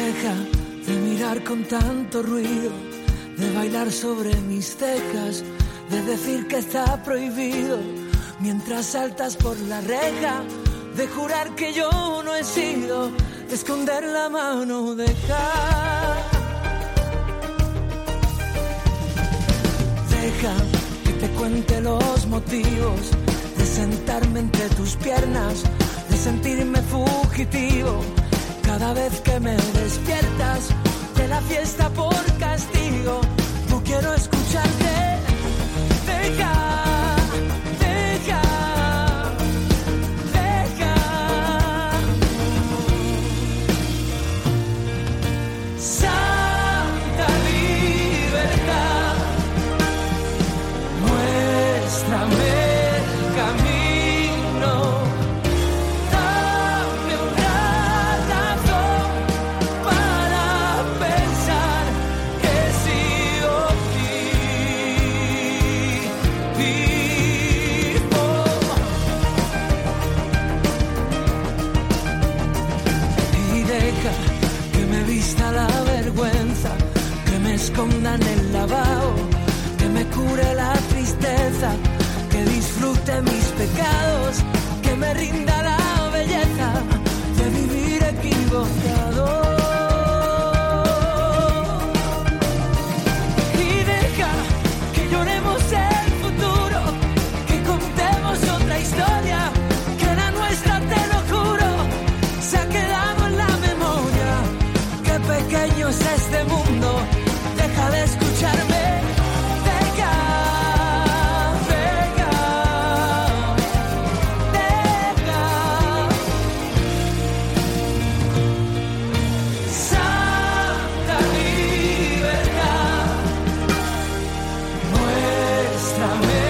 Deja de mirar con tanto ruido, de bailar sobre mis cejas, de decir que está prohibido, mientras saltas por la reja, de jurar que yo no he sido, de esconder la mano, deja que te cuente los motivos de sentarme entre tus piernas, de sentirme fugitivo cada vez que me despiertas de la fiesta por castigo. No quiero escucharte, deja. Santa libertad, muéstrame el camino, dame una razón para pensar que sigo aquí vivo. Y deja que me vista la vergüenza, que me esconda en el lavabo, que me cure la tristeza, que disfrute mis pecados, que me rinda la belleza de vivir equivocado. Y deja que lloremos el futuro, que contemos otra historia, que la nuestra, te lo juro, se ha quedado en la memoria. Qué pequeño es este mundo, deja de escucharme. Santa libertad, muéstrame